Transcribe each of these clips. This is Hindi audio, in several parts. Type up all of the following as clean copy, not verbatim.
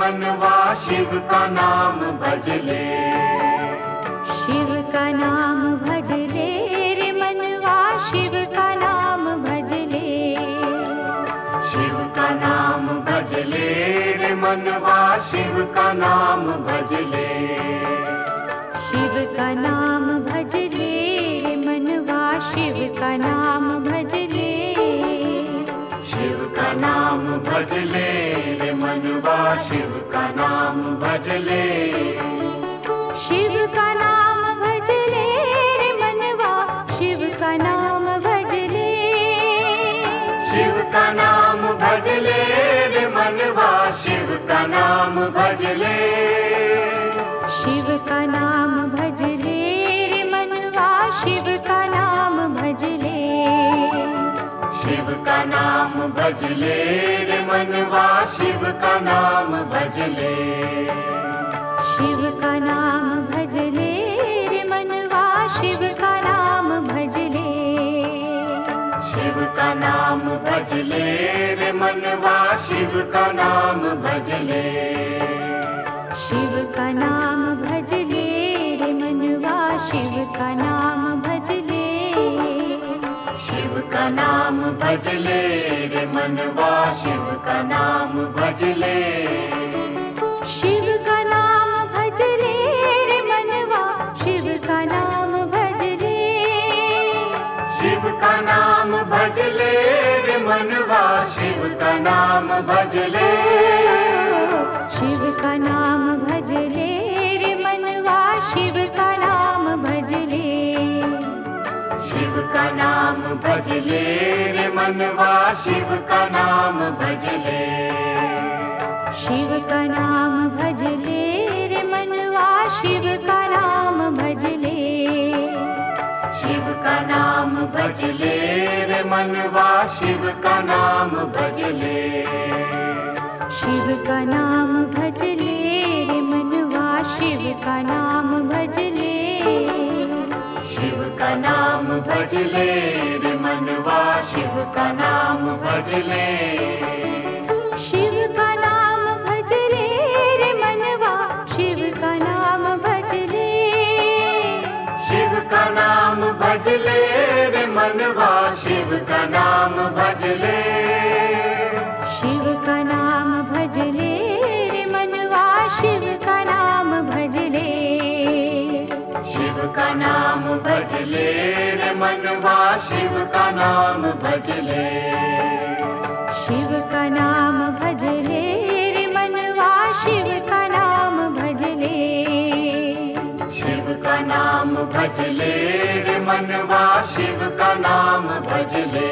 मनवा शिव का नाम भज ले। शिव का नाम भज ले रे मनवा, शिव का नाम भज ले। शिव का नाम भज ले रे मनवा, शिव का नाम भज ले। शिव का नाम भज ले रे मनवा, शिव का नाम भज ले। शिव का नाम भज ले रे मनवा, शिव का नाम भज ले। शिव का नाम भज ले रे मनवा, शिव का नाम भज ले। शिव का नाम भज ले रे मनवा, शिव का नाम भज ले। शिव का नाम भज ले रे मनवा, शिव का नाम भज ले। शिव का नाम भज ले रे मनवा, शिव का नाम भज ले। शिव का नाम भज ले रे मनवा, शिव का नाम भज ले। शिव का नाम भज ले रे मनवा, शिव का नाम भज ले। शिव का नाम भज ले रे मनवा, शिव का नाम भज ले। शिव का नाम भज ले रे मनवा, शिव का नाम भज ले। शिव का नाम भज ले रे मनवा, शिव का नाम भज ले। शिव का नाम भज ले रे मनवा, शिव का नाम भज ले। शिव का नाम भज ले रे मनवा, शिव का नाम भज ले। शिव का नाम भज ले रे मनवा, शिव का नाम भज ले। शिव का नाम भज ले रे मनवा, शिव का नाम भज ले। शिव का नाम भज ले रे मनवा, शिव का नाम भज ले। शिव का नाम भज ले रे मनवा, शिव का नाम भज ले। शिव का नाम भज ले रे मनवा, शिव का नाम भज ले। शिव का नाम भज ले रे मनवा, शिव का नाम भज ले। शिव का नाम भज ले रे मनवा, शिव का नाम भज ले। शिव का नाम भज ले रे मनवा, शिव का नाम भज ले। शिव का नाम भज ले रे मनवा, शिव का नाम भज ले। शिव का नाम भज ले रे मनवा, शिव का नाम भज ले। शिव का नाम भज ले रे मनवा, शिव का नाम भज ले।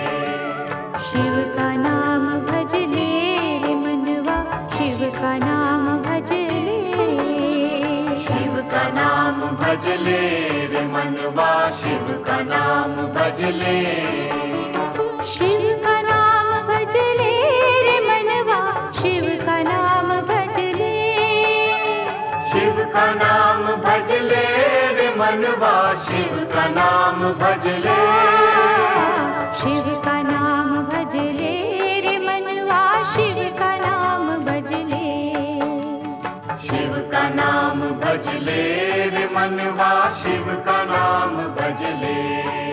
शिव का नाम भज ले रे मनवा, शिव का नाम भज ले। शिव का नाम भज ले रे मनवा, शिव का नाम भज ले। शिव का नाम भज ले रे मनवा, शिव का नाम भज ले। शिव का नाम भज ले रे मनवा, शिव का नाम भज ले। शिव का नाम भज ले रे मनवा, शिव का नाम भज ले। शिव का नाम भज ले रे मनवा, शिव का नाम भज ले।